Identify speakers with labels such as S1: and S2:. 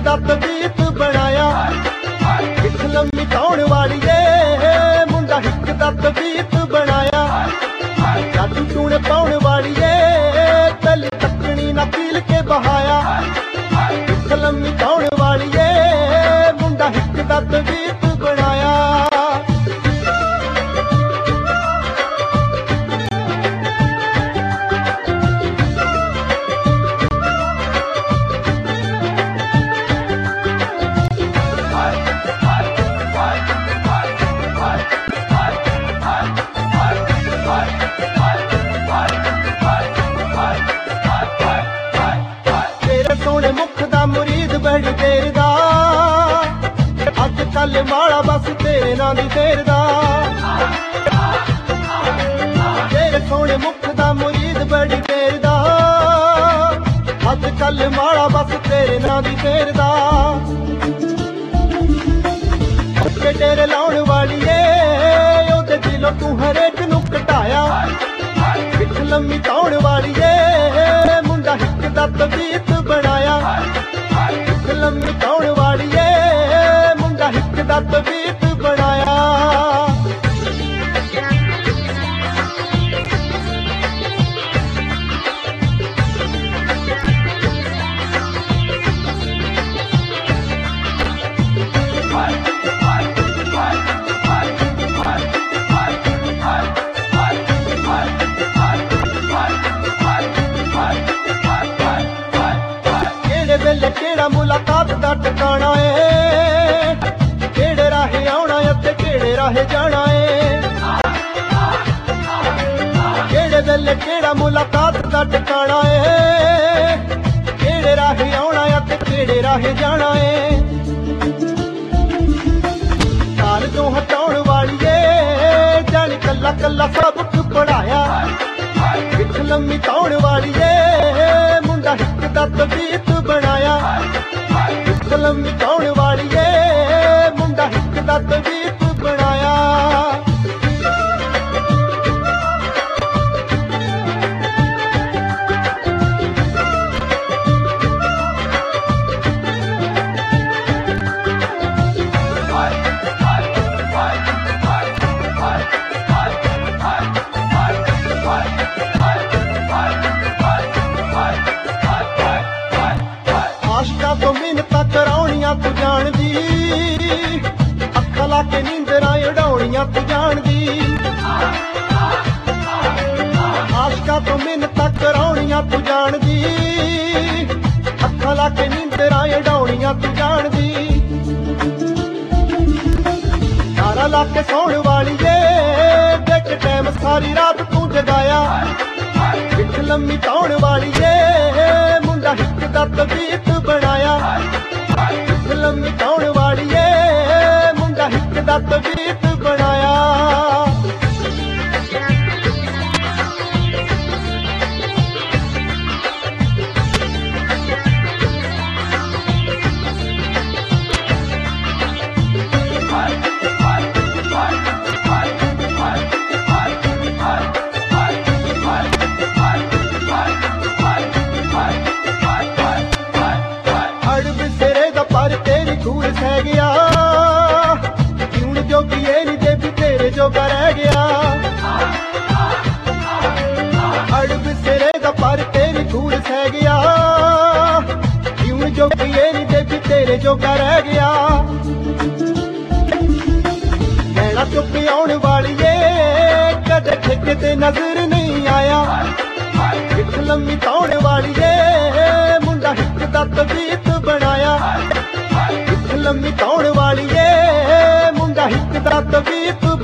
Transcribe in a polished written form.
S1: दा तबीत बनाया। हिक लम्मी ताउण वालीए मुंडा हिक दा तबीत बनाया। जादू टूण पाउण वालीए पहले तकनी ना पील के बहाया। हिक लम्मी ताउण वालीए मुंडा हिक दा तबीत बनाया। सोने मुख दा मुरीद बड़ी देर दा अज कल माड़ा बस तेरे नां दी देर दा। तेरे सोने मुख दा मुरीद बड़ी देर दा अज कल माड़ा बस तेरे नां दी देर दा। के तेरे लाउण वालीए ओदे दिलों तू हरेक नूं घटाया। हिक लम्मी ताउण वालीए मुंडा हिक दा तबीत बनाया। हिक लम्मी ताउण वालीए मुंडा हिक दा तबीत बनाया। वेले केड़ा मुलाकात दा ठिकाना है, केड़े राहे आउणा ते केड़े राहे जाना है। केड़े वेले केड़ा मुलाकात दा ठिकाना है, केड़े राहे आउणा ते केड़े राहे जाना है। काल तो हटाउण वालीए जाने कल्ला कल्ला सबक पढ़ाया। हिक लम्मी ताउण वालीए मुंडा हिक दा तबीत बनाया। हिक लम्मी ताउण वालीए मुंडा हिक दा तबीत बनाया। आशका तो मिन्नतां कराउणियां तू जाणदी, अखां ला के नींदरां उड़ाउणियां तू जाणदी। आशका तो मिन्नतां कराउणियां तू जाणदी, अखां ला के नींदरां उड़ाउणियां तू जाणदी। नारा ला के सौण वालीए देख टैम सारी रात तू जगाया। हिक लम्मी ताउण वालीए मुंडा हिक दा तबीत बनाया। हिक लम्मी ताउण वालीए मुंडा हिक दा तबीत बनाया। दूर सह गया क्यों जोगिए नी देवी तेरे जोगा रह गया। अड़ब सिरे दा पर तेरी दूर सह गया क्यों जोगिए नी देवी तेरे जोगा रह गया। नैना चुप आउण वालीए कदे ठेके ते नजर नहीं आया। हिक लम्मी ताउण वालीए मुंडा हिक दा तबीत बनाया। हिक लम्मी ताउण वालीए मुंडा हिक दा तबीत